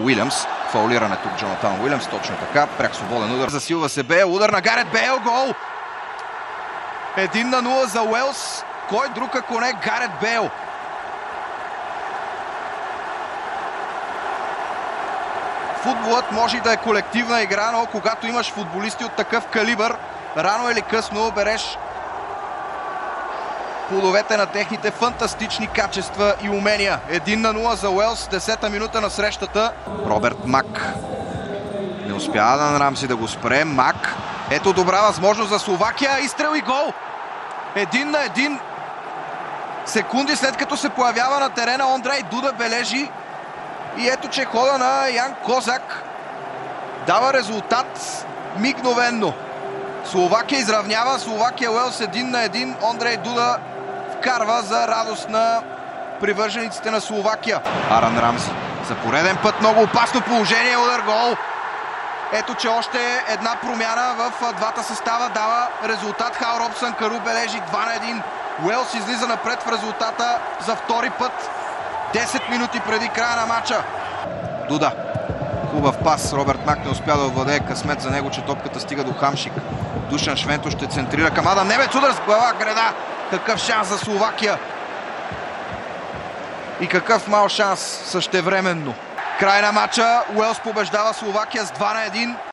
Уилямс. Фаулиране тук Джонатан Уилямс, точно така. Пряк свободен удар. Засилва се Бейл. Удар на Гарет Бейл. Гол! 1-0 за Уелс. Кой друг ако не Гарет Бейл? Футболът може да е колективна игра, но когато имаш футболисти от такъв калибър, рано или късно береш плодовете на техните фантастични качества и умения. 1-0 за Уелс, 10-та минута на срещата. Робърт Мак. Не успява на Рамси да го спре. Мак. Ето добра възможност за Словакия. Изстрел и гол! 1-1. Секунди след като се появява на терена, Ондрей Дуда бележи. И ето, че хода на Ян Козак дава резултат мигновенно. Словакия изравнява. Словакия Уелс 1-1. Ондрей Дуда вкарва за радост на привържениците на Словакия. Аран Рамзи за пореден път много опасно положение. Удар, гол. Ето, че още една промяна в двата състава дава резултат. Хал Робсън Кару бележи 2-1. Уелс излиза напред в резултата за втори път. 10 минути преди края на матча. Дуда. Хубав пас. Робърт Мак не успя да овладее. Късмет за него, че топката стига до Хамшик. Душан Швенто ще центрира към Адам Немец. Удар с глава, града. Какъв шанс за Словакия. И какъв мал шанс същевременно. Край на матча. Уелс побеждава Словакия с 2-1.